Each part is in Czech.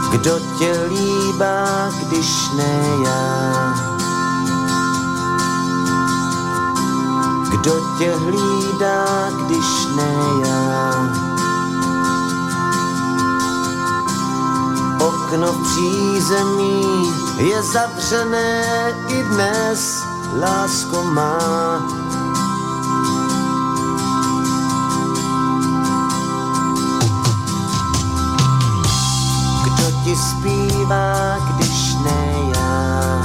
Kdo tě líbá, když ne já? Kdo tě hlídá, když ne já? Okno v přízemí je zavřené i dnes, lásko má. Kdo ti zpívá, když ne já?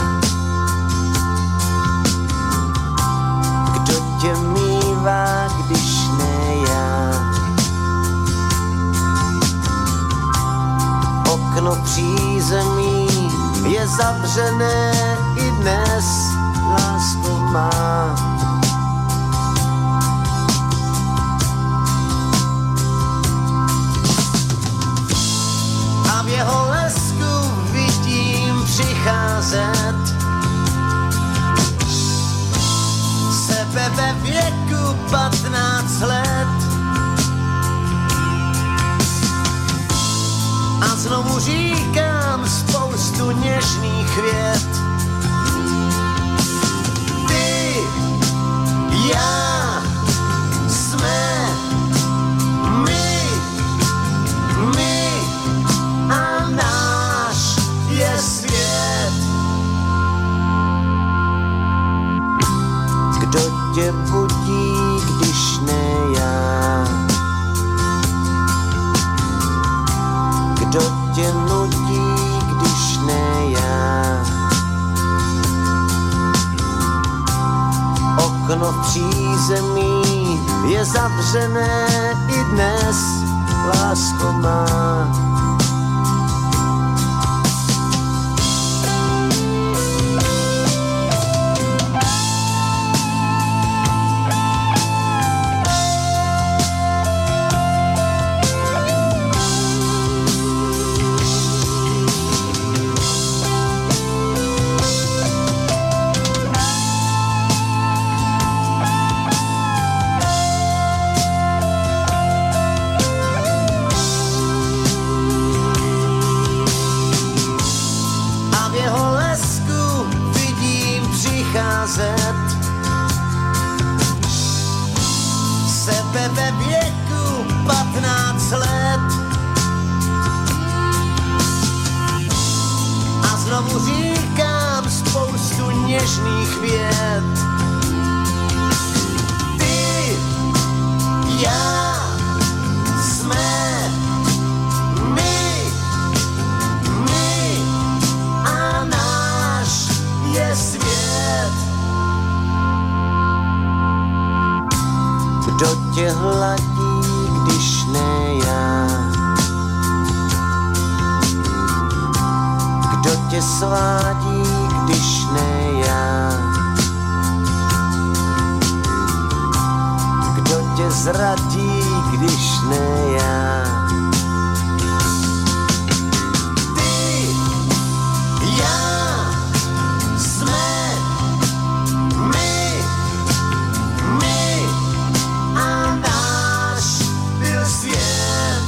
Kdo tě mívá, když ne já? Okno přízemí je zavřené i dnes, lásko má. A v jeho lesku vidím přicházet sebe ve věku 15 let. A znovu říkám spoustu něžných vět. Ty, já, jsme my a náš je svět. Kdo tě budí, když ne já? Kdo tě nutí, když ne já? Okno v přízemí je zavřené i dnes, lásko má. Sebe ve věku 15 let. A znovu říkám spoustu něžných vět. Ty, já, jsme my a náš je svět. Kdo tě hladí, když ne já? Kdo tě svádí, když ne já? Kdo tě zradí, když ne já? Ty, já, jsme my a náš byl svět.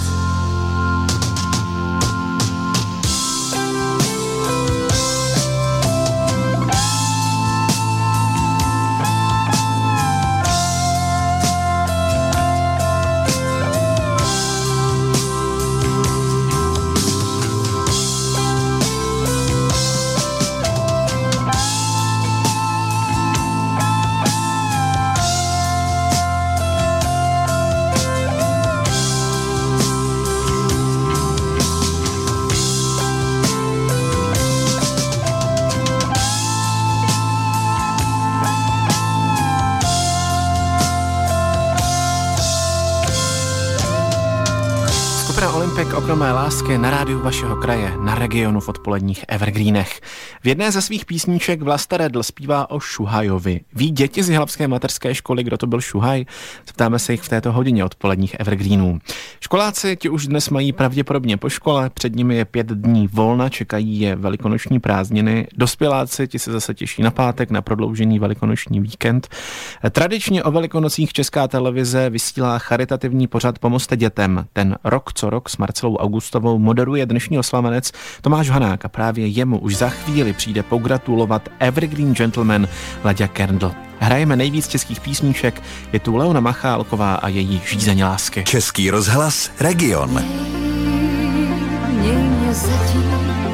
Olympik, okno mé lásky na rádiu vašeho kraje, na Regionu v odpoledních evergreenech. V jedné ze svých písniček Vlasta Redl zpívá o Šuhajovi. Ví děti z jihlavské mateřské školy, kdo to byl Šuhaj? Zeptáme se jich v této hodině odpoledních evergreenů. Školáci ti už dnes mají pravděpodobně po škole, před nimi je 5 dní volna, čekají je velikonoční prázdniny. Dospěláci ti se zase těší na pátek, na prodloužený velikonoční víkend. Tradičně o Velikonocích Česká televize vysílá charitativní pořad Pomozte dětem. Ten rok co rok s Marcelou Augustovou moderuje dnešní oslavenec Tomáš Hanák a právě jemu už za chvíli přijde pogratulovat Evergreen Gentleman Láďa Kerndl. Hrajeme nejvíc českých písniček, je tu Leona Machálková a její Žízeň lásky. Český rozhlas Region. Měj mě zatím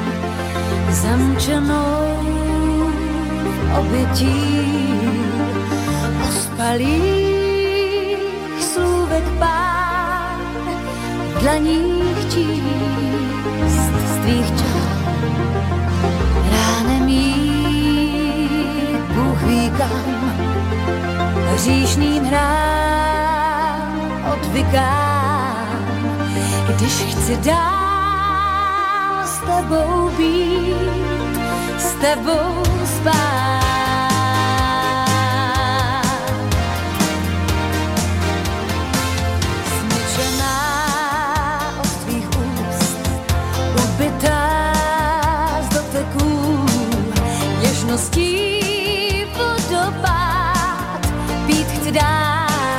zamčenou v obětí ospalých slůvek pár, v dlaních číst z tvých čár, ránem jít Bůh ví kam, hříšným hrám odvykám, když chci dál s tebou být, s tebou spát. Zničená od tvých úst, ubitá z doteků, něžností vodopád, být chci dál.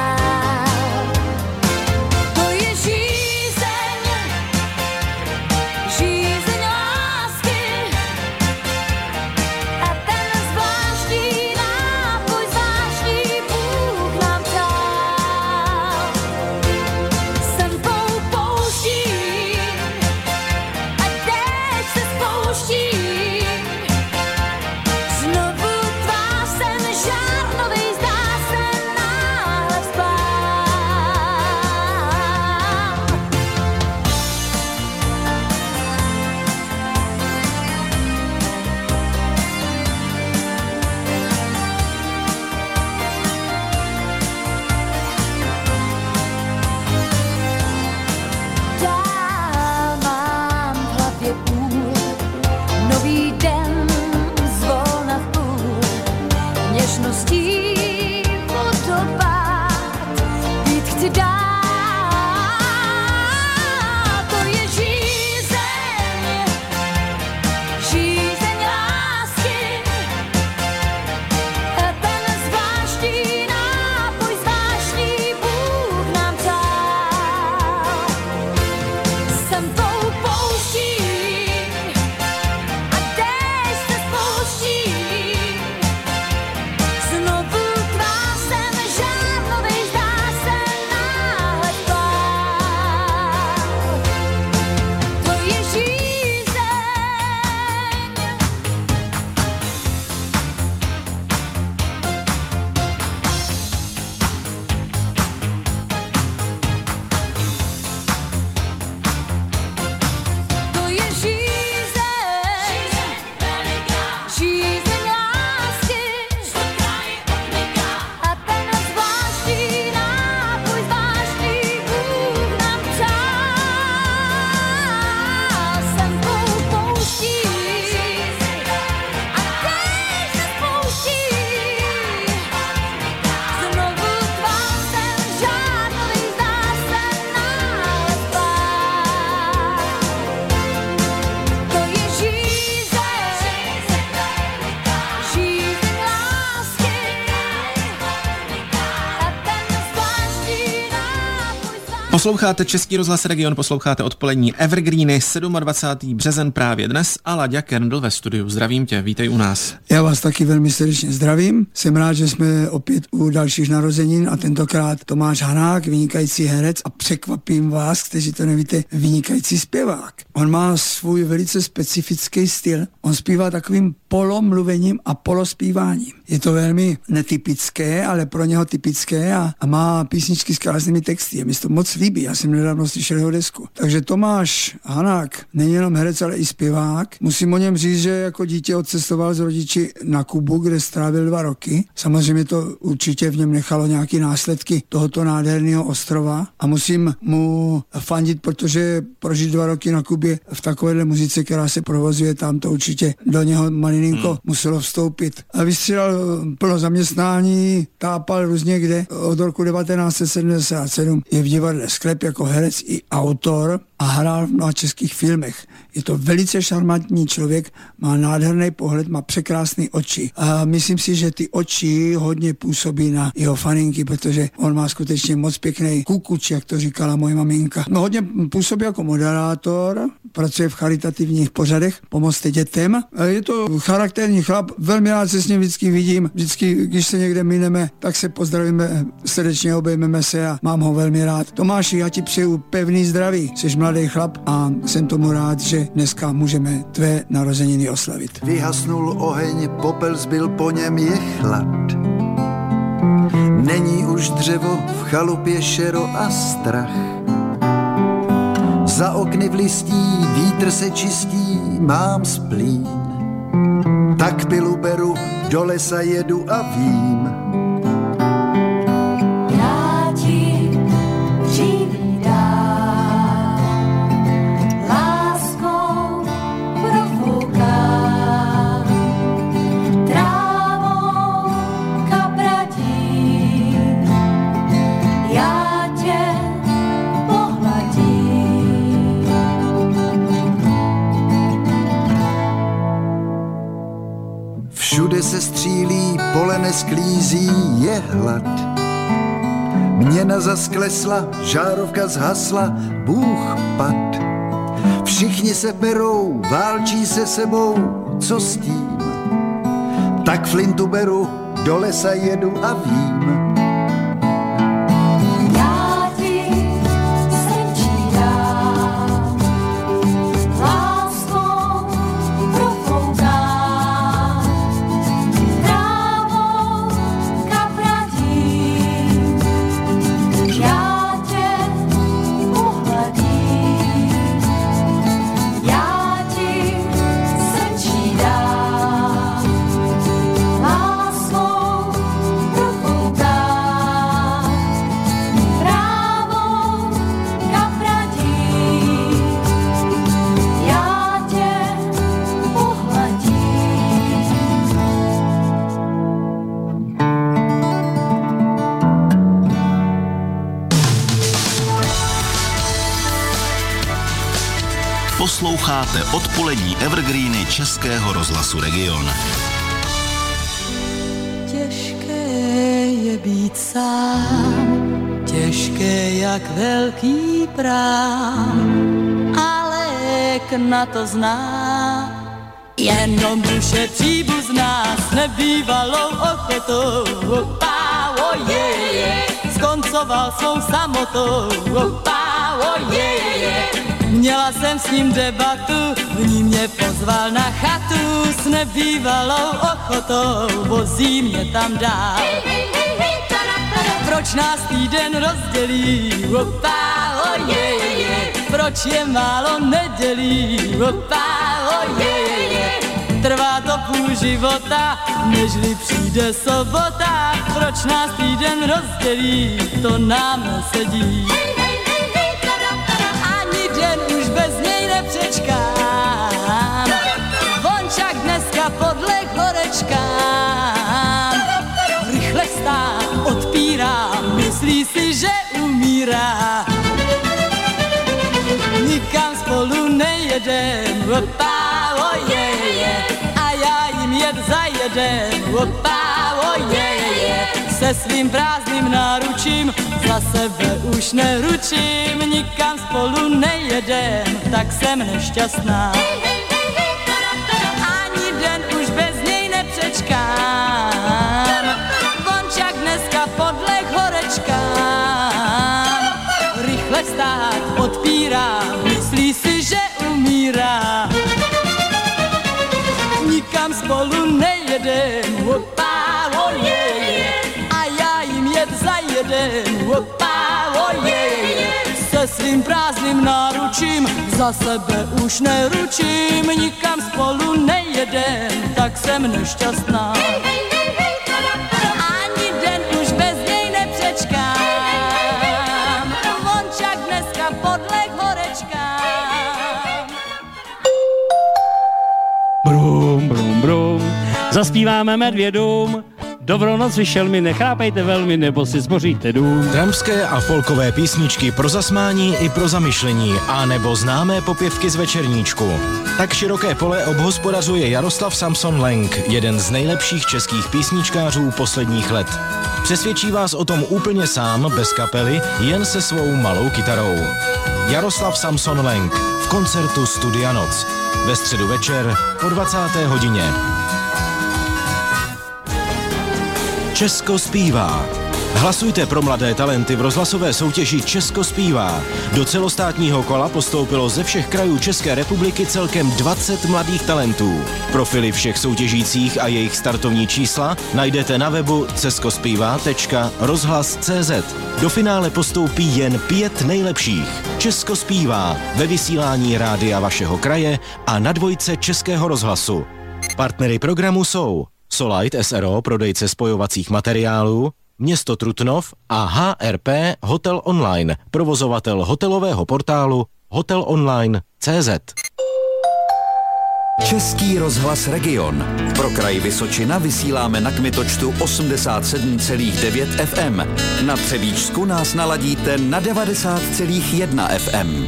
Posloucháte Český rozhlas Region, posloucháte odpolední Evergreeny, 27. březen právě dnes a Láďa Kerndl ve studiu. Zdravím tě, vítej u nás. Já vás taky velmi srdečně zdravím. Jsem rád, že jsme opět u dalších narozenin a tentokrát Tomáš Hanák, vynikající herec a překvapím vás, kteří to nevíte, vynikající zpěvák. On má svůj velice specifický styl. On zpívá takovým polomluvením a polospíváním. Je to velmi netypické, ale pro něho typické a má písničky s krásnými texty. Je mi to moc líbí, já jsem nedávno slyšel jeho desku. Takže Tomáš Hanák není jenom herec, ale i zpěvák. Musím o něm říct, že jako dítě odcestoval s rodiči na Kubu, kde strávil 2 roky. Samozřejmě to určitě v něm nechalo nějaké následky tohoto nádherného ostrova a musím mu fandit, protože prožít 2 roky na Kubě v takovéhle muzice, která se provozuje tam, to určitě do něho malinko muselo vstoupit. A vystřídal plno zaměstnání, tápal různě kde. Od roku 1977 je v divadle sklep jako herec i autor a hrál v mnoha českých filmech. Je to velice šarmantní člověk, má nádherný pohled, má překrásné oči. A myslím si, že ty oči hodně působí na jeho faninky, protože on má skutečně moc pěkný kukuč, jak to říkala moje maminka. No hodně působí jako moderátor, pracuje v charitativních pořadech, Pomozte dětem. Je to charakterní chlap, velmi rád se s ním vždycky vidím. Vždycky, když se někde mineme, tak se pozdravíme, srdečně obejmeme se a mám ho velmi rád. Tomáši, já ti přeju pevný zdraví. Jsi mladý chlap a jsem tomu rád, že dneska můžeme tvé narozeniny oslavit. Vyhasnul oheň, popel zbyl, po něm je chlad. Není už dřevo, v chalupě šero a strach. Za okny v listí, vítr se čistí, mám splín. Tak pilu beru, do lesa jedu a vím. Já ti přivídám, láskou profoukám, trávou kapradí, já tě pohladím. Všude se střílí, pole nesklízí, je hlad. Měna zasklesla, žárovka zhasla, Bůh pad. Všichni se perou, válčí se sebou, co s tím? Tak flintu beru, do lesa jedu a vím. Já ti srdcí dám, láskou profoukám, trávou kapradím, já tě pohladím. Já ti srdcí dám, láskou profoukám, trávou kapradím, já tě pohladím. Posloucháte odpolední evergreeny Českého rozhlasu Region. Těžké je být sám, těžké jak velký prám, ale na to zná, jenom duše příbuzná s nebývalou ochotou. Opa, ojeje, skoncoval svou samotou. Opa, ojeje, měla jsem s ním debatu, v ní mě pozval na chatu s nebývalou ochotou, vozí mě tam dál. Proč nás týden rozdělí? Opa, ojeje, proč je málo nedělí? Opa, ojeje, trvá to půl života, nežli přijde sobota. Proč nás týden rozdělí? To nám nesedí. Ani den už bez něj nepřečkám, vončak dneska podleh horečkám. Rychle stát odpírá, myslí si, že umírá. Nikam spolu nejedem, opa, ojeje, a já jim jet zajedem, opa, ojeje. Se svým prázdným náručím za sebe už neručím, nikam spolu nejedem, tak jsem nešťastná. Ani den už bez něj nepřečkám, vončak dneska podleh horečkám. Rychle vstát odpírá, myslí si, že umírá. Nikam spolu nejedem, opa, ojeje, a já jim jet zajedem, opa, ojeje. Se svým prázdným náručím za sebe už neručím, nikam spolu nejedem, tak jsem nešťastná. Ani den už bez něj nepřečkám, vončak dneska podleh horečkám. Brum, brum, brum, zaspíváme medvědům, Dobrou noc, šelmy, nechápejte velmi, nebo si zboříte dům. Trampské a folkové písničky pro zasmání i pro zamyšlení, a nebo známé popěvky z večerníčku. Tak široké pole obhospodařuje Jaroslav Samson Lenk, jeden z nejlepších českých písničkářů posledních let. Přesvědčí vás o tom úplně sám, bez kapely, jen se svou malou kytarou. Jaroslav Samson Lenk v koncertu Studia Noc. Ve středu večer po 20. hodině. Česko zpívá. Hlasujte pro mladé talenty v rozhlasové soutěži Česko zpívá. Do celostátního kola postoupilo ze všech krajů České republiky celkem 20 mladých talentů. Profily všech soutěžících a jejich startovní čísla najdete na webu ceskospívá.rozhlas.cz. Do finále postoupí jen 5 nejlepších. Česko zpívá ve vysílání rádia vašeho kraje a na dvojce Českého rozhlasu. Partnery programu jsou Solite SRO, prodejce spojovacích materiálů, Město Trutnov a HRP Hotel Online, provozovatel hotelového portálu hotelonline.cz. Český rozhlas Region. Pro kraj Vysočina vysíláme na kmitočtu 87,9 FM. Na Třebíčsku nás naladíte na 90,1 FM.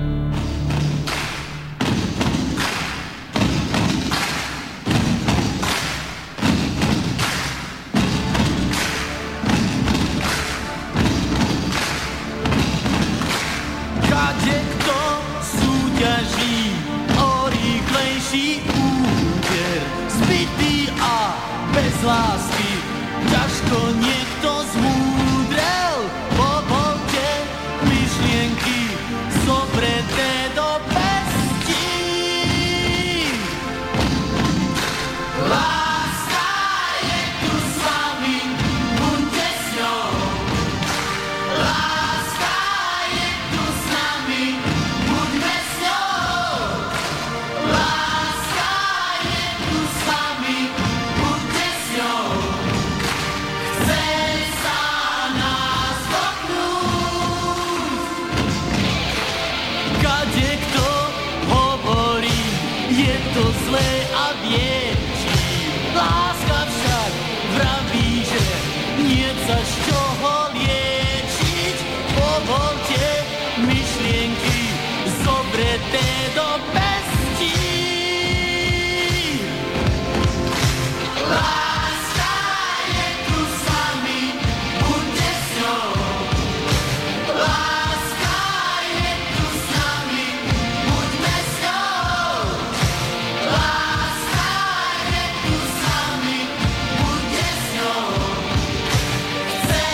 Lásky, ťažko niekto zmúdrel, povolte myšlienky zobreté do pestí. Láska je tu s vami, buďte s ňou. Láska je tu s nami, buďme s ňou. Láska je tu s vami, zlé a větší. Láska však vraví, že nie za z čoho liečiť. Povolte myšlienky zobreté do pestí. Láska je tu s vami, buďte s ňou. Láska je tu s nami, buďme s ňou. Láska je tu s nami, buďte s ňou. Chce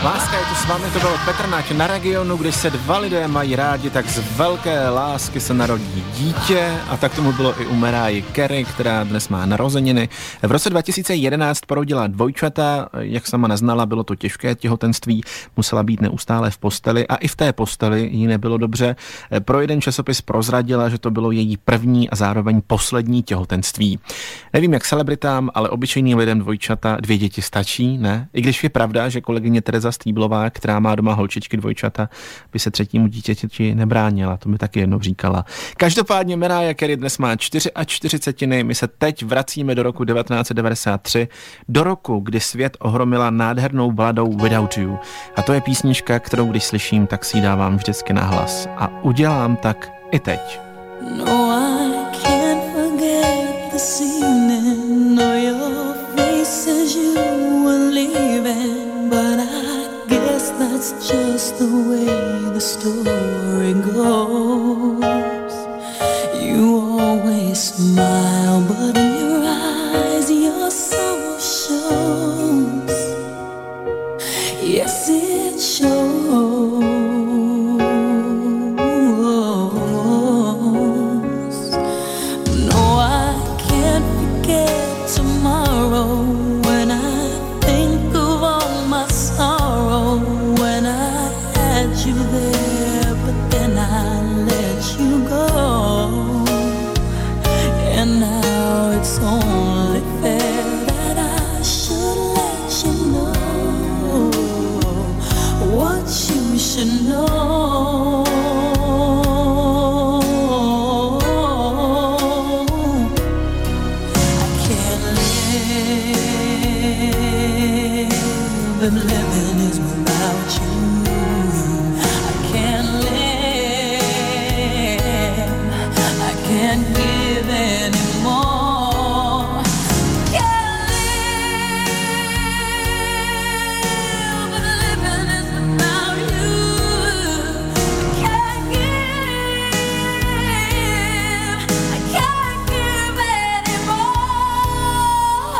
Láska je tu s vámi, to byl Petr Nať na Regionu, když se dva lidé mají rádi, tak z velké lásky se narodí dítě a tak tomu bylo i u Mariah Carey, která dnes má narozeniny. V roce 2011 porodila dvojčata, jak sama neznala, bylo to těžké těhotenství, musela být neustále v posteli a i v té posteli jí nebylo dobře. Pro jeden časopis prozradila, že to bylo její první a zároveň poslední těhotenství. Nevím jak celebritám, ale obyčejným lidem dvojčata, 2 děti stačí, ne? I když je pravda, že kolegyně Tereza Stýblová, která má doma holčičky dvojčata, by se 3. dítěti nebránila, to mi taky jednou říkala. Každopádně Mariah Carey dnes má 44, my se teď vracíme do roku 1993, do roku, kdy svět ohromila nádhernou baladou Without You. A to je písnička, kterou když slyším, tak si ji dávám vždycky nahlas. A udělám tak i teď. No, I can't forget this evening, or your face as you were leaving, but I guess that's just the way the story goes. You always smile, but in your eyes your sorrow shows. Yes, it shows. No, I can't forget tomorrow when I think of all my sorrow, when I had you there, but then I let you go. And now it's only fair that I should let you know what you should know. I can't live if living is without you. I can't live, I can't give anymore. Can't live if living is without you. I can't give anymore.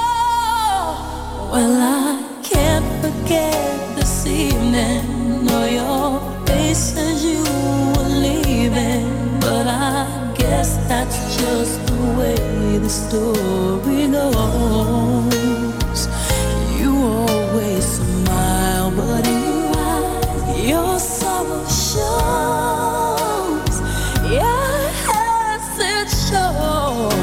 Well, I can't forget this evening, or your face as you were leaving, but I guess that's just the way the story goes. You always smile, but in your eyes your sorrow shows. Yes, it shows.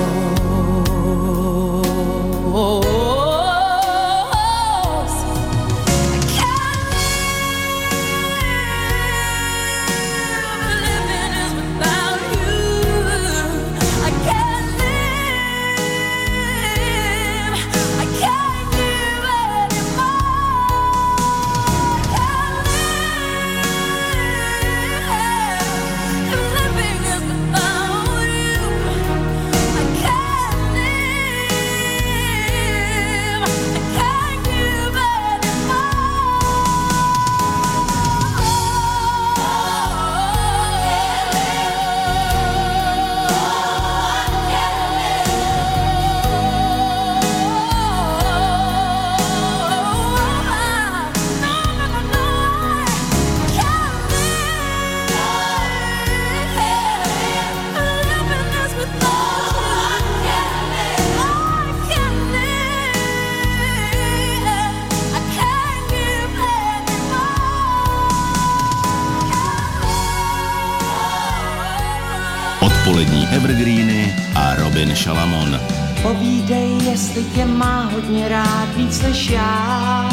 Odpolední evergreeny a Robin Šalamon. Povídej, jestli tě má hodně rád víc než já.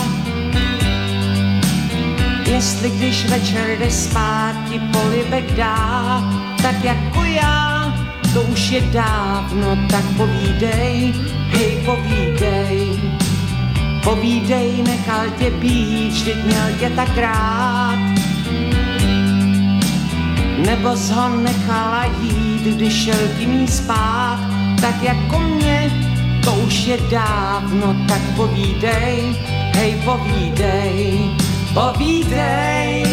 Jestli když večer jde spát ti polibek dá, tak jako já, to už je dávno, tak povídej, hej povídej. Povídej, nechal tě být, vždyť měl tě tak rád. Nebo jsi ho nechala jít, když šel tím jí spát, tak jako mě, to už je dávno, tak povídej, hej povídej, povídej.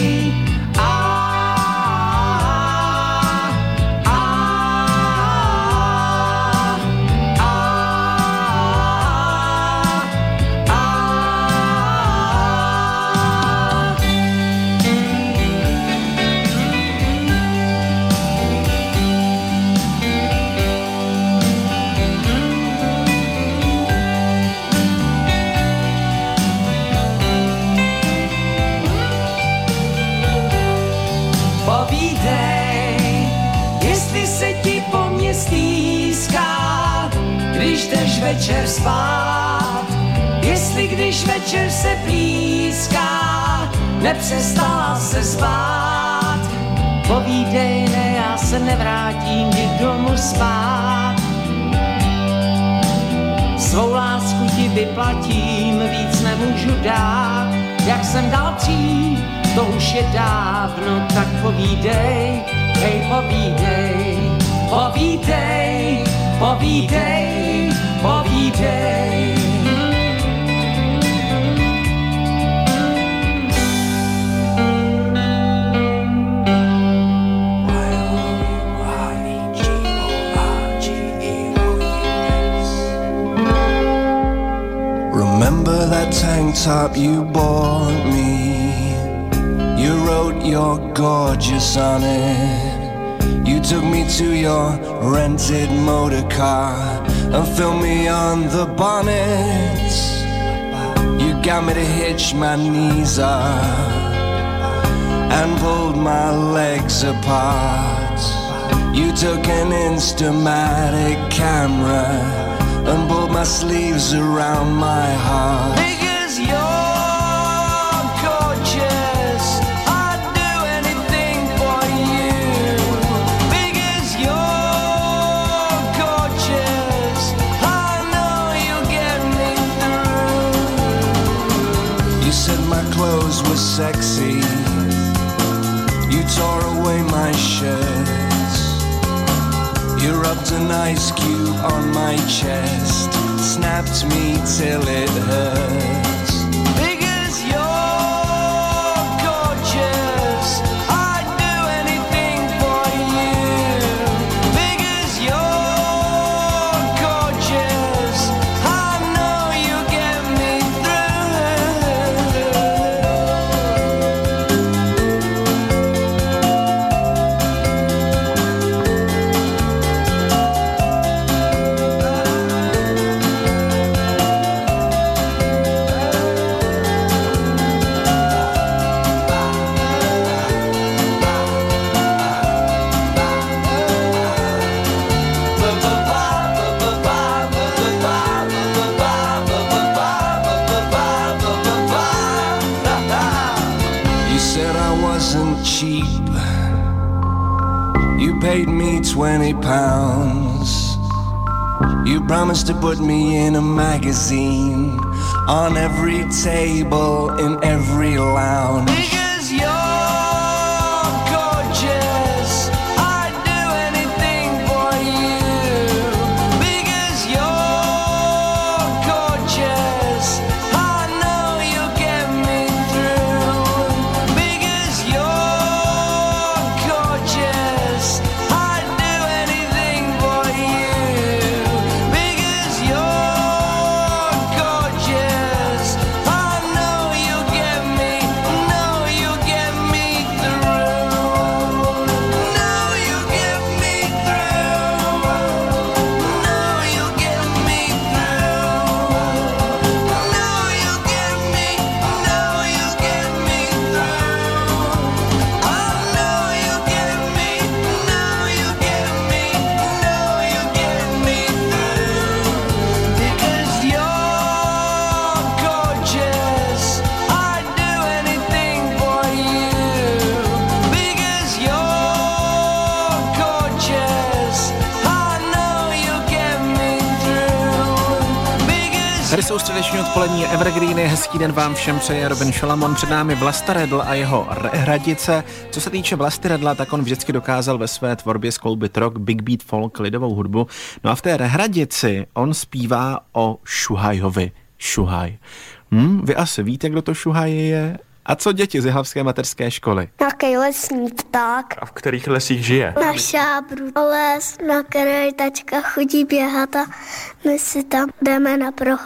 večer spát, jestli když večer se blízká, nepřestala se spát. Povídej, ne, já se nevrátím ti domů spát. Svou lásku ti vyplatím, víc nemůžu dát. Jak jsem dal dřív, to už je dávno, tak povídej, hej, povídej, povídej, povídej, povídej. Remember that tank top you bought me? You wrote you're gorgeous on it. You took me to your rented motor car and filmed me on the bonnet. You got me to hitch my knees up and pulled my legs apart. You took an Instamatic camera and pulled my sleeves around my heart. Because you're gorgeous, I'd do anything for you. Because you're gorgeous, I know you'll get me through. You said my clothes were sexy. You tore away my shirt. You rubbed an ice cube on my chest, snapped me till it hurts. Because you're gorgeous, I'd do anything for you. Because you're gorgeous, I know you'll get me cheap. You paid me £20. You promised to put me in a magazine, on every table, in every lounge. Because you're gorgeous, I'd do anything for you. Because you're gorgeous, I know you'll get me through. Because you're gorgeous, I'd do anything for you. Because you're gorgeous, I know you'll get me through. Know you'll get me through. Know you'll get me through. Know you'll get me, know you'll get me through. I know you'll get me, know you'll get me, know you'll get me through. Because you're gorgeous, I'd do anything for you. Because you're gorgeous, I know you'll get me through. Because Tady jsou středeční odpolední Evergreeny. Hezký den vám všem přeje Robin Šalamon. Před námi Vlasta Redl a jeho Hradice. Co se týče Vlasty Redla, tak on vždycky dokázal ve své tvorbě skloubit rock, big beat, folk, lidovou hudbu. No a v té Hradici on zpívá o Šuhajovi. Šuhaj. Vy asi víte, kdo to Šuhaj je? A co děti z jihlavské mateřské školy? Nějaký lesní pták. A v kterých lesích žije? Na Šábru. Les, na který tačka chodí běhat a my si tam jdeme na procházky.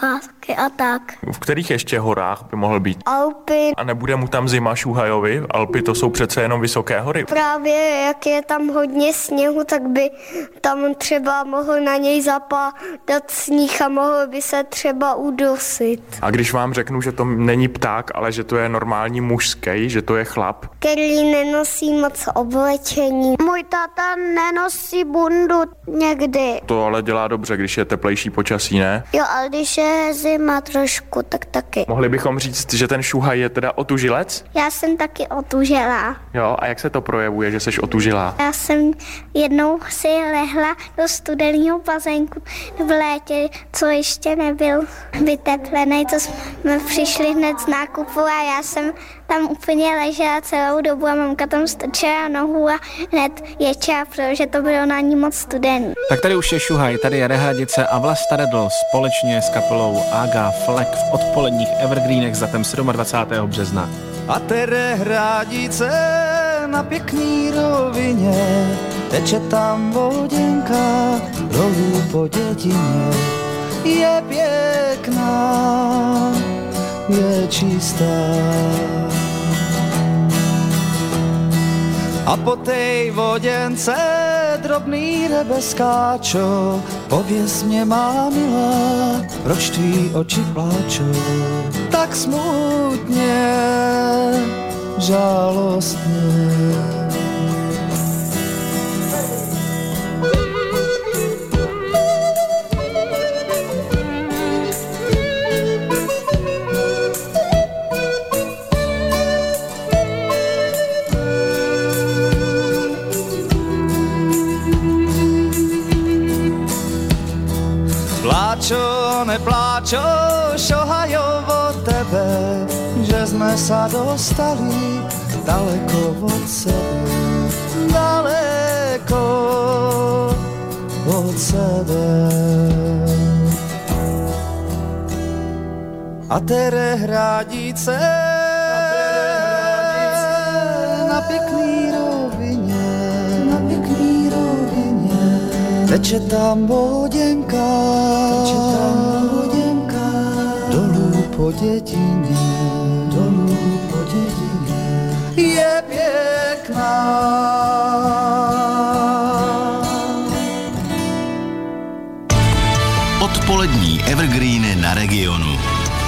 taky a tak. V kterých ještě horách by mohl být? Alpy. A nebude mu tam zima Šuhajovi? Alpy to jsou přece jenom vysoké hory. Právě jak je tam hodně sněhu, tak by tam třeba mohl na něj zapadat sníh a mohl by se třeba udusit. A když vám řeknu, že to není pták, ale že to je normální mužský, že to je chlap? Který nenosí moc oblečení. Můj táta nenosí bundu někdy. To ale dělá dobře, když je teplejší počasí, ne? Jo, ale když je zima trošku, tak taky. Mohli bychom říct, že ten Šuhaj je teda otužilec? Já jsem taky otužilá. Jo, a jak se to projevuje, že seš otužilá? Já jsem jednou si lehla do studeného bazénku v létě, co ještě nebyl vyteplený, co jsme přišli hned z nákupu a já jsem tam úplně ležela celou dobu a mamka tam strčila nohu a hned ječela, protože to bylo na ní moc studený. Tak tady už je Šuhaj, tady je Rehradice a Vlasta Redl společně s kapelou Aga Fleck v odpoledních Evergreenech s datem 27. března. A tere Hradice na pěkný rovině, teče tam voděnka dolů po dědině. Je pěkná, je čistá. A po tej voděnce drobný ryby skáčou. Pověz mě, má milá, proč tvý oči pláčou tak smutně, žalostně. Pláčo, nepláčo, Šuhajovo tebe, že jsme sa dostali daleko od sebe, daleko od sebe. A tere Hradice na pěkný rovině, teče tam voděnka, dolů po dědině, je pěkná. Odpolední Evergreeny na Regionu.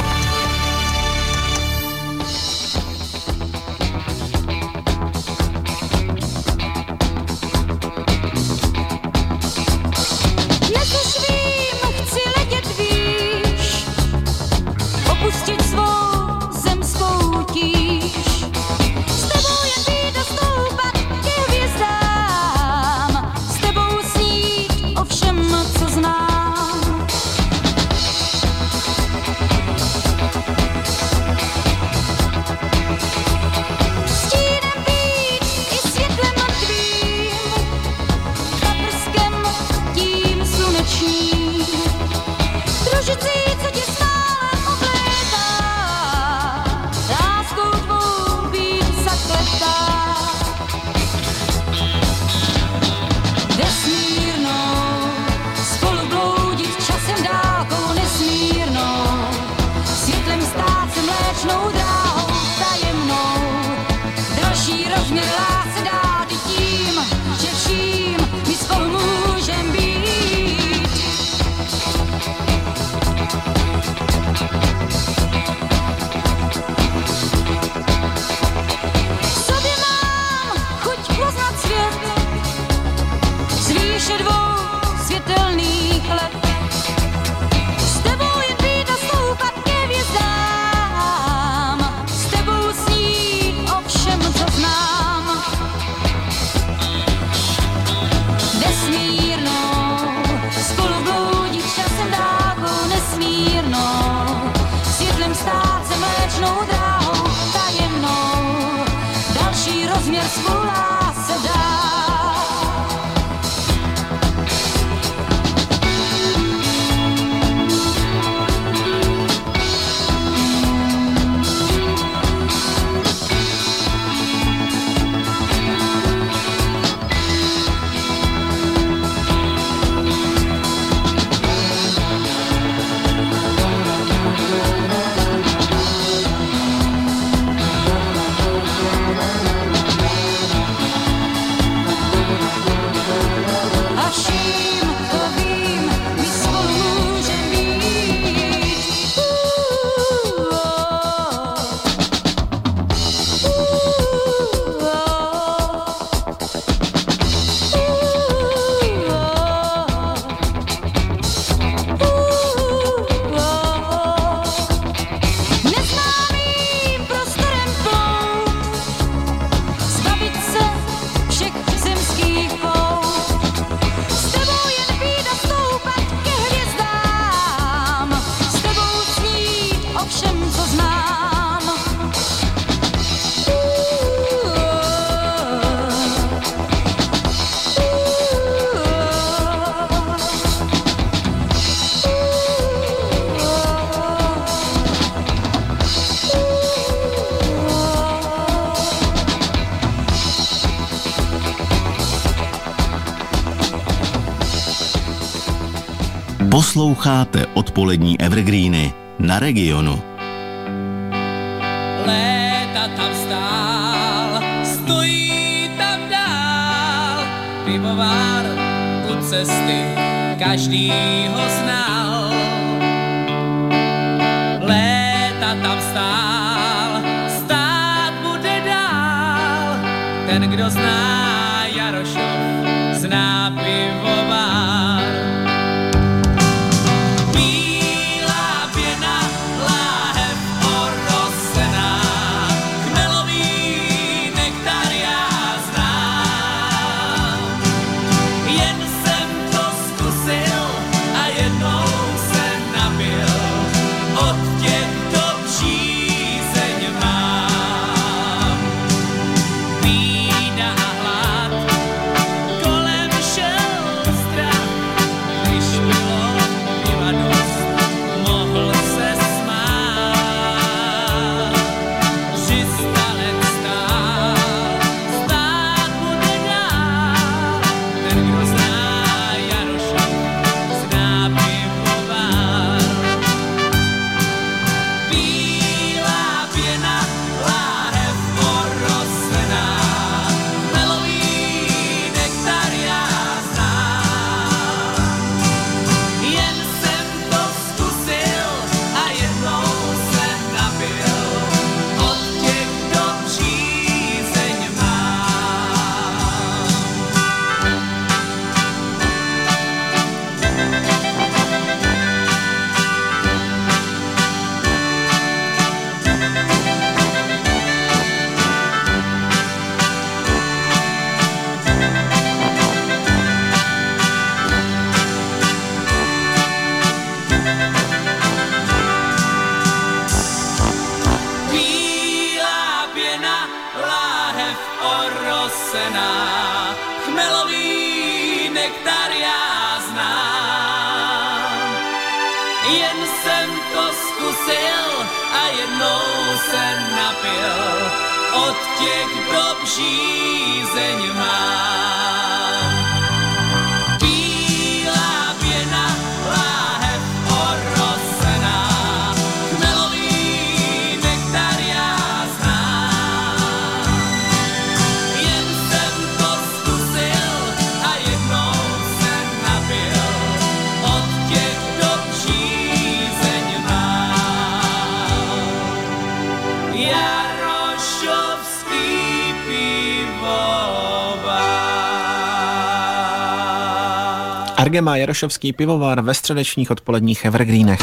Opustit svou zemskou tíž, s tebou jen být a stoupat ke hvězdám, s tebou snít o všem, co znám. Stínem být i světlem tvým, paprskem tím slunečním, družicí, co tě s tebou jen být a stoupat ke hvězdám, Posloucháte odpolední Evergreeny na Regionu. Léta tam stál, stojí tam dál, pivovar u cesty, každý ho znal. Léta tam stál, stát bude dál, ten, kdo zná Jarošov, zná pivovar. Argema Jarošovský pivovar ve středečních odpoledních Evergreenech.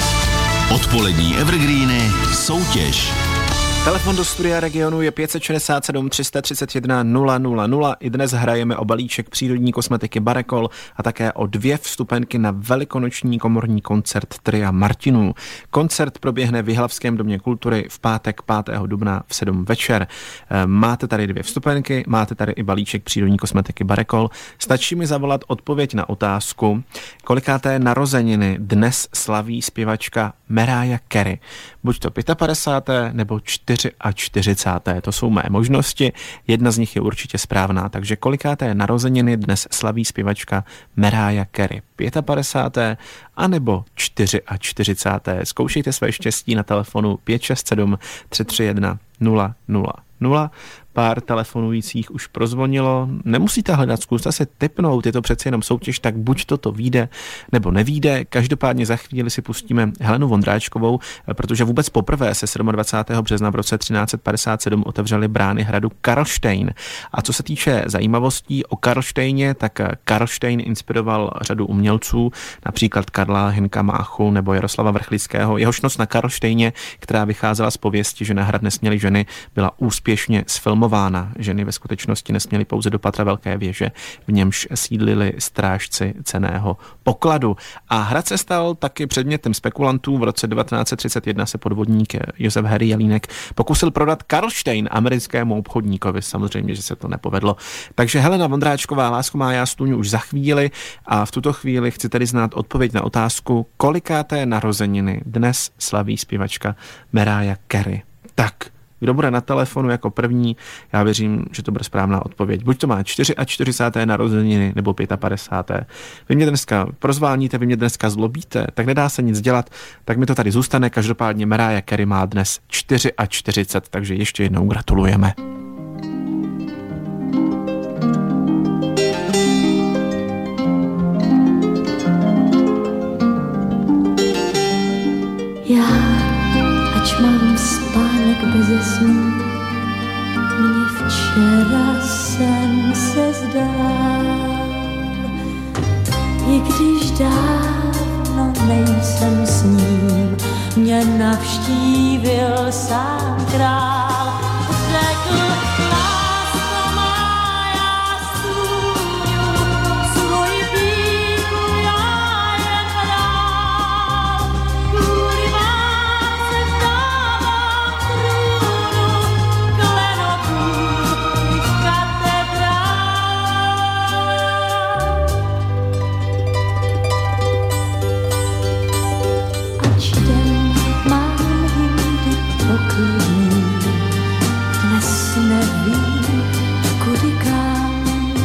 Odpolední Evergreeny soutěž. Telefon do studia Regionu je 567 331 000. I dnes hrajeme o balíček přírodní kosmetiky Barekol a také o 2 vstupenky na velikonoční komorní koncert Tria Martinů. Koncert proběhne v Jihlavském domě kultury v pátek 5. dubna v 7 večer. Máte tady 2 vstupenky, máte tady i balíček přírodní kosmetiky Barekol. Stačí mi zavolat odpověď na otázku, kolikáté narozeniny dnes slaví zpěvačka Mariah Carey. Buď to 55. nebo 44. To jsou mé možnosti. Jedna z nich je určitě správná. Takže kolikáté narozeniny dnes slaví zpěvačka Mariah Carey? 55. anebo 44. Zkoušejte své štěstí na telefonu 567 331 000. Pár telefonujících už prozvonilo. Nemusíte hledat, zkuste se tipnout, je to přeci jenom soutěž, tak buď to vyjde, nebo nevyjde. Každopádně za chvíli si pustíme Helenu Vondráčkovou, protože vůbec poprvé se 27. března v roce 1357 otevřely brány hradu Karlštejn. A co se týče zajímavostí o Karlštejně, tak Karlštejn inspiroval řadu umělců, například Karla Hynka Máchu nebo Jaroslava Vrchlického. Jehož noc na Karlštejně, která vycházela z pověsti, že na hrad nesměly ženy, byla úspěšně sfilmována. Ženy ve skutečnosti nesměly pouze do patra velké věže, v němž sídlili strážci cenného pokladu. A hrad se stal taky předmětem spekulantů. V roce 1931 se podvodník Josef Harry Jelínek pokusil prodat Karlštejn americkému obchodníkovi. Samozřejmě, že se to nepovedlo. Takže Helena Vondráčková, Lásko má já stůňu už za chvíli a v tuto chvíli chci tedy znát odpověď na otázku, kolikáté narozeniny dnes slaví zpěvačka Mariah Carey. Tak, Kdo bude na telefonu jako první, já věřím, že to bude správná odpověď. Buď to má 44. narozeniny nebo 55. Vy mě dneska prozváníte, vy mě dneska zlobíte, tak nedá se nic dělat, tak mi to tady zůstane. Každopádně Mariah Carey má dnes 44, takže ještě jednou gratulujeme. Já, ač mám spánek beze snů, mně včera sen se zdál. I když dávno nejsem s ním, mě navštívil sám král. Řekl, lásko má, já stůňu, svoji píchu já jen hrál. Kvůli vám se vzdávám trůnu, klenotů i katedrál. Ač den mám jindy poklidný, dnes nevím, kudy kam.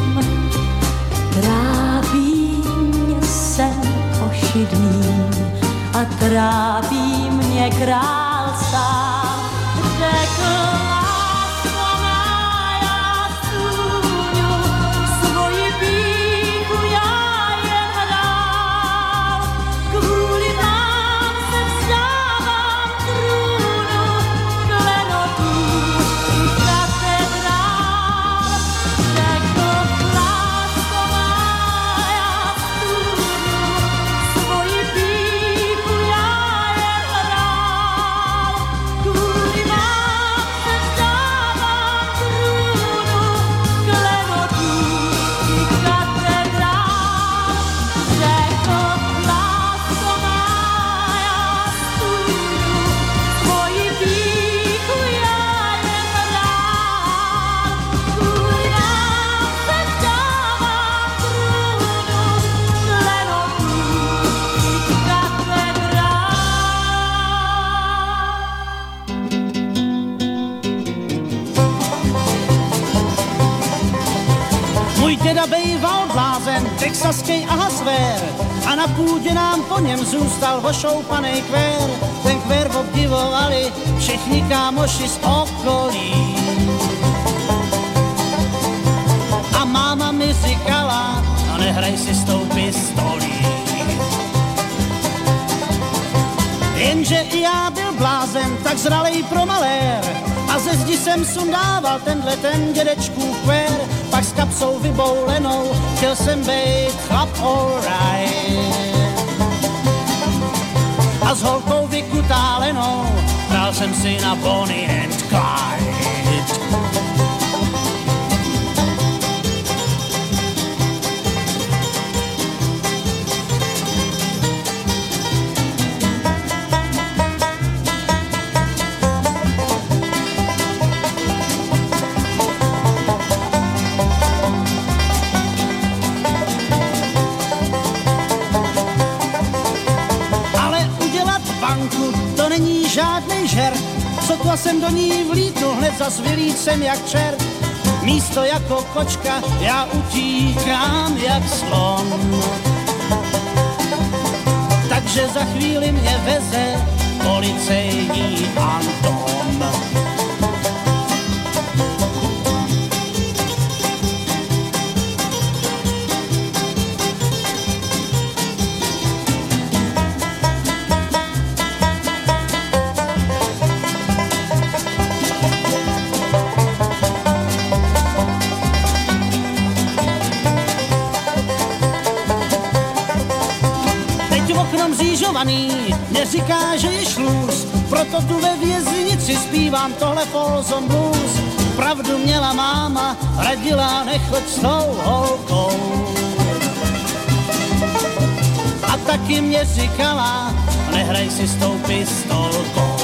Trápí mě sen ošidný a trápí mě král sám. Řekl, lásko má, já stůňu, svoji píchu já jen hrál. Kvůli vám se vzdávám trůnu, klenotů i katedrál. Řekl, lásko má, já stůňu, svoji píchu já jen hrál. Kvůli vám se vzdávám trůnu, klenotů i katedrál. Řekl, lásko má, já stůňu, svoji píchu já jen hrál. Kvůli vám se vzdávám trůnu, klenotů i katedrál. Můj děda bejval blázen, texaskej a hasvér, a na půdě nám po něm zůstal ošoupanej kvér. Ten kvér obdivovali všichni kámoši z okolí. A máma mi říkala, no nehraj si s tou pistolí. Jenže i já byl blázen, tak zralej pro malér, a ze zdi jsem sundával ten dědečkův kvér. Pak s kapsou vyboulenou chtěl jsem bejt chlap alright. A s holkou vykutálenou hrál jsem si na Bonnie and Clyde. Ale udělat banku, to není žádnej žert. Sotva jsem do ní vlítnul, hned zas vylícem jak čert. Místo jako kočka, já utíkám jak slon. Takže za chvíli mě veze policejní Anton. Mě říká, že je šlůz, proto tu ve věznici zpívám tohle Folsom Blues. Pravdu měla máma, radila nechoď s tou holkou. A taky mě říkala, nehraj si s tou pistolkou.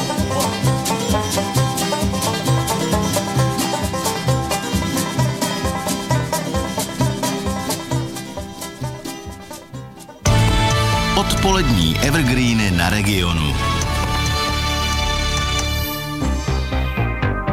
Odpolední evergreeny na Regionu.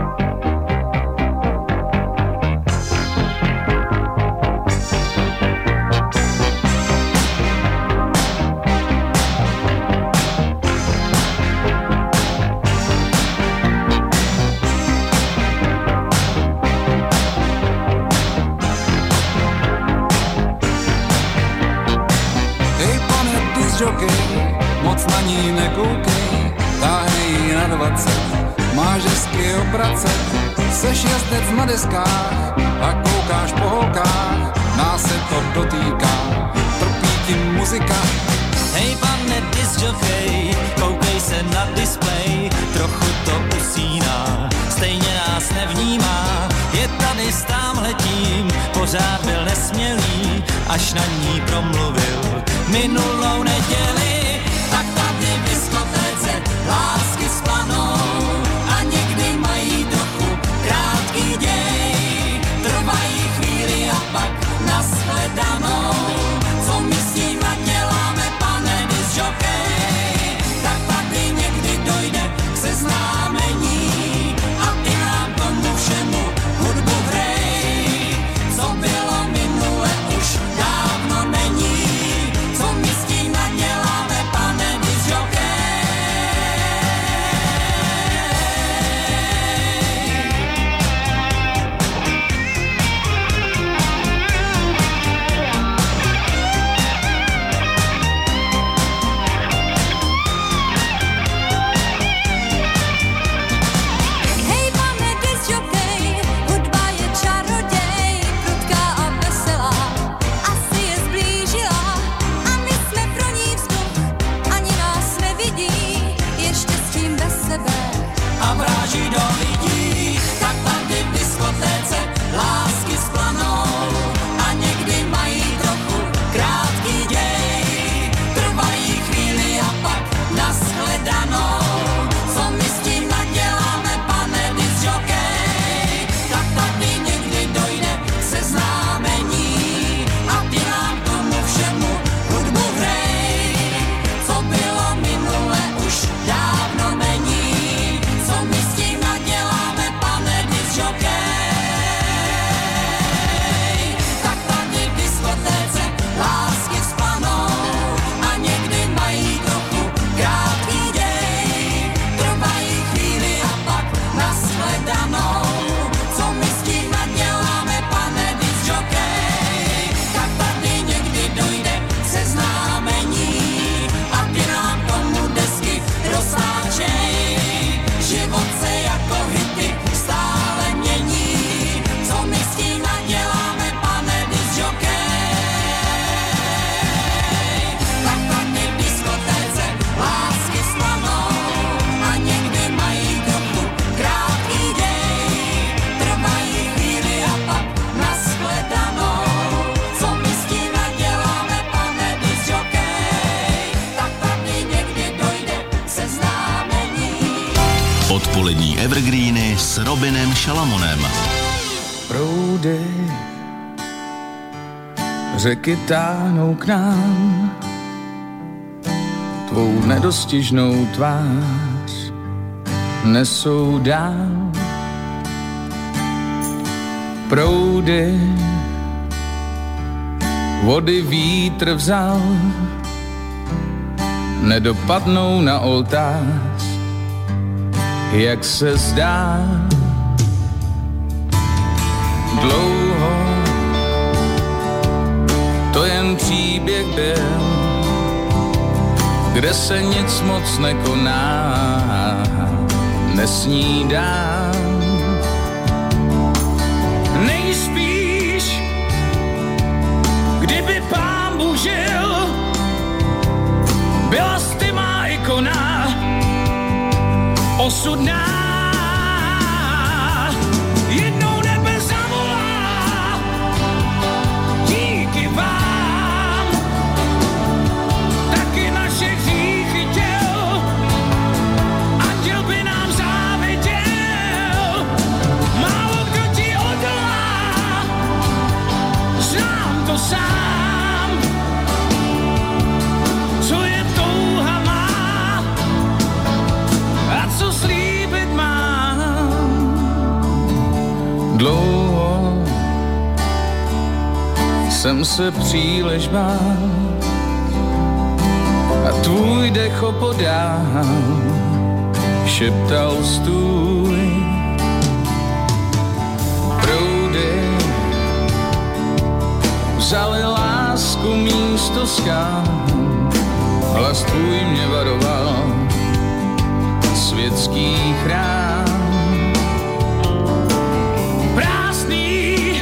OK, moc na ní nekoukej, táhej na 20, máš hezky obracet, seš jezdec na deskách a koukáš po holkách, nás se to dotýká, trpí tím muzika. Hej pane discjockey, koukej se na display, trochu to usíná, stejně nás nevnímá. Je tady s támhletím, pořád byl nesmělý, až na ní promluvil minulou neděli. Tak tady v diskotéce lásky splanou a někdy mají trochu krátký děj. Trvají chvíli a pak nashledanou. Co my s tím naděláme, pane discjockey? Tak tady někdy dojde k seznámení a ty nám tomu všemu hudbu hrej. Co bylo minule, už dávno není. Co my s tím naděláme, pane discjockey? Hej pane discjockey, hudba je čaroděj, prudká a veselá, asi je zblížila a my jsme pro ní vzduch, ani nás nevidí, ještě s tím bez sebe. A vráží do lidí, tak tady v diskotéce lásky splanou a někdy mají trochu krátký děj. Trvají chvíli a pak nashledanou. Co my s tím naděláme, pane discjockey? Tak tady někdy dojde k seznámení a ty nám tomu všemu hudbu hrej. Co bylo minule, už dávno není. Co my s tím naděláme, pane discjockey? Tak tady v diskotéce lásky vzplanou a někdy mají trochu krátký děj. Trvají chvíli a pak nashledanou. Co my s tím naděláme, pane discjockey? Tak tady někdy dojde k seznámení a ty nám tomu desky roztáčej. Život se jako hity stále mění. Co my s tím naděláme, pane discjockey? Tak tady v diskotéce lásky slanou a někdy mají trochu krátký děj. Trvají chvíli a pak nashledanou. Co my s tím naděláme, pane discjockey? Tak tady někdy dojde k seznámení. Odpolední evergreeny s Robinem Šalamonem. Proudy řeky táhnou k nám, tvou nedostižnou tvář nesou dál. Proudy vody vítr vzal, nedopadnou na oltář, jak se zdá. Dlouho to jen příběh byl, kde se nic moc nekoná, nesnídám. Nejspíš, kdyby Pán Bůh žil, byla jsi ty má ikona, osudná. Jednou nebe zavolá, díky vám, taky naše hříchy těl, anděl by nám záviděl. Málo kdo ti odolá, znám to sám, co je touha má a co slíbit mám. Dlouho jsem se příliš bál a tvůj dech opodál šeptal stůj. Proudy vzali lásku místo skal, hlas tvůj mě varoval, světský chrám. Prázdný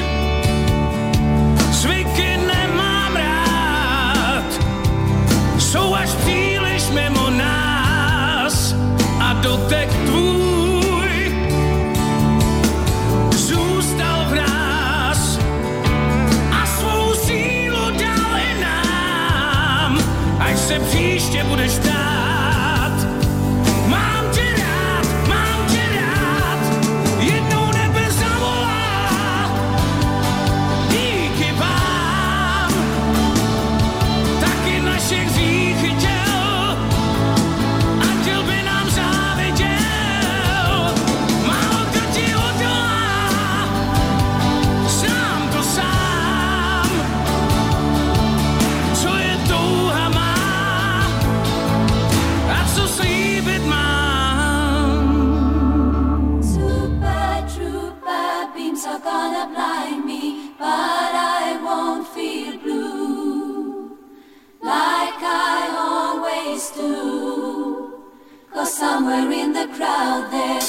zvyky nemám rád, jsou až příliš mimo nás a dotek tvůj zůstal v nás a svou sílu dal i nám, až se příště budeš ptát. Mám tě rád, jednou nebe zavolá, díky vám, taky naše hříchy děl, anděl by nám záviděl, málo kdo ti odolá, sám to sám, co je touha má a co slíbit mám. Super trooper beams are gonna blind me, but I won't feel blue like I always do. 'Cause somewhere in the crowd there